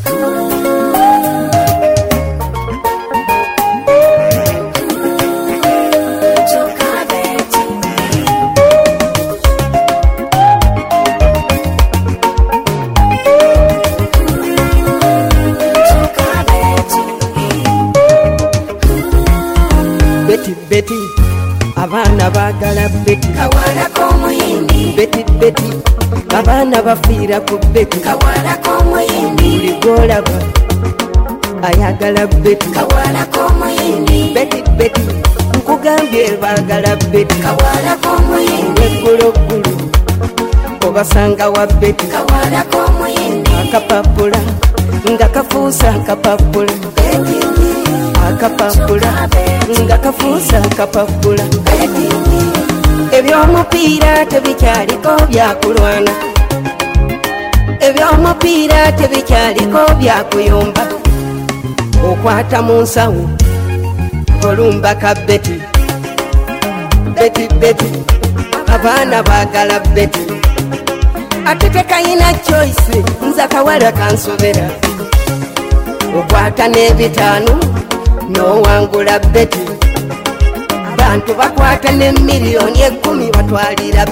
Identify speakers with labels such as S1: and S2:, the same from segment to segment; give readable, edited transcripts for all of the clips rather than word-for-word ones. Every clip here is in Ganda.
S1: Betty, abaana baagala Betty
S2: kawala k'omuyindi.
S1: Betty, abaana bafiira ku Betty
S2: kawala k'omuyindi.
S1: buli gw'olaba ayagala Betty
S2: kawala k'omuyindi.
S1: Betty, nkugambye baagala Betty
S2: kawala k'omuyindi.
S1: eggulogulu obasanga wa Betty
S2: kawala k'omuyindi.
S1: akapapula nga kafuusa akapapula akapapula nga kafuusa akapapula ebyomupiira tebikyaliko byakulwana ebyomupiira tebikyaliko byakuyomba okwata mu nsawo olumba ka Betty abaana baagala Betty ate tekayina choice nza kawala kansobera okwata n'ebitaano n'owangula Betty bantu bakwata ne miliyoni 10 batwalira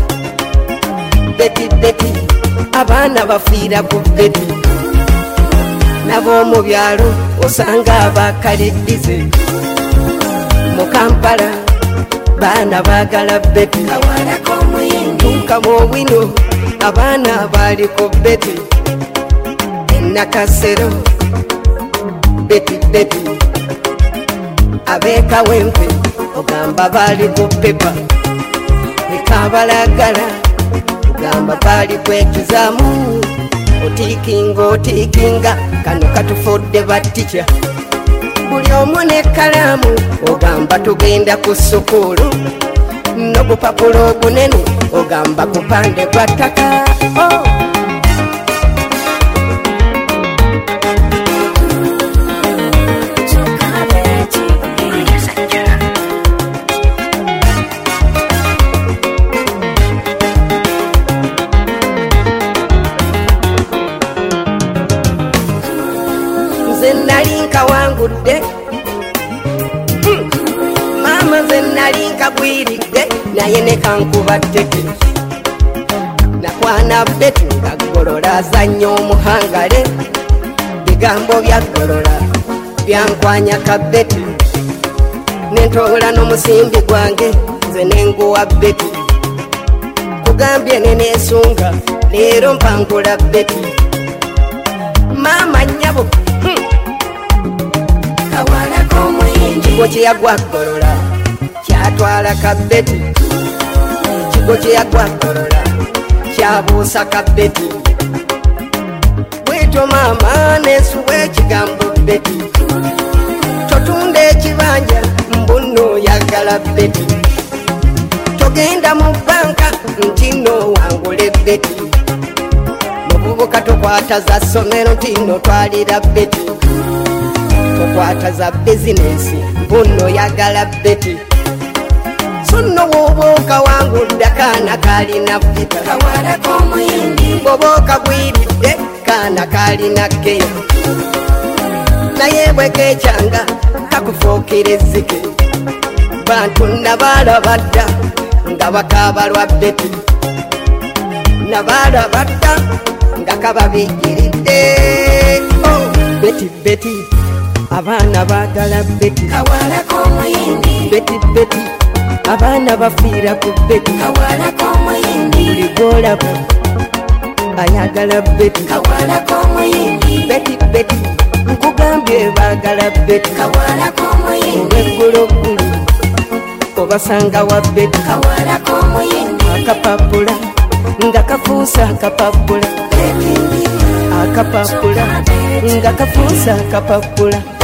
S1: Betty abaana bafiira ku Betty nab'omu byalo osanga abakaliddize mu Kampala baana baagala Betty
S2: kawala k'omuyindi.
S1: tukamu owino abaana baali ku Betty Nakasero Betty abekawempe ogamba baali ku pepa ekabalagala ogamba baali kwekizaamu otiikinga kano katufudde batica buli omu n'ekkalaamu ogamba tugenda ku sukulu n'obupapula obunene ogamba kupande kwa ttaka nze nali nkawangudde maama nze nali nkagwiridde naye ne kankuba tteke nakwana Betty nga ggolola azannya omuhangale bigambo bya ggolola byankwanya ka Betty nentoola n'omusimbi gwange nze nenguwa Betty kugambye neneesunga leero mpangula Betty maama nnyabo
S2: kawala k'omuyindi.
S1: kigo kye yagwa ggolola kyatwala ka Betty kigo kye yagwa ggolola kyabuusa ka Betty bwetyo maama neesuwa ekigambo Betty totunda ekibanja mbuno yagala Betty togenda mu banka nti no wangule Betty mububuka tokwata za ssomero nti no twalira Betty tokwata za bizinesi mbuno yagala Betty so nno woba okawangudde kaana kalina vita
S2: kawala k'omuyindi.
S1: bwoba okagwiridde kaana kalina keya naye bwe kekyanga kakufuukira ezzike bantu nabalaba dda nga bakabalwa Betty nabalaba dda nga kababigiridde Betty abaana baagala Betty
S2: kawala k'omuyindi.
S1: Betty abaana bafiira ku Betty
S2: kawala k'omuyindi.
S1: buli gw'olaba ayagala Betty
S2: kawala k'omuyindi.
S1: Betty nkugambye baagala Betty
S2: kawala k'omuyindi.
S1: eggulogulu obasanga wa Betty
S2: kawala k'omuyindi.
S1: akapapula nga kafuusa akapapula akapapula nga kafuusa akapapula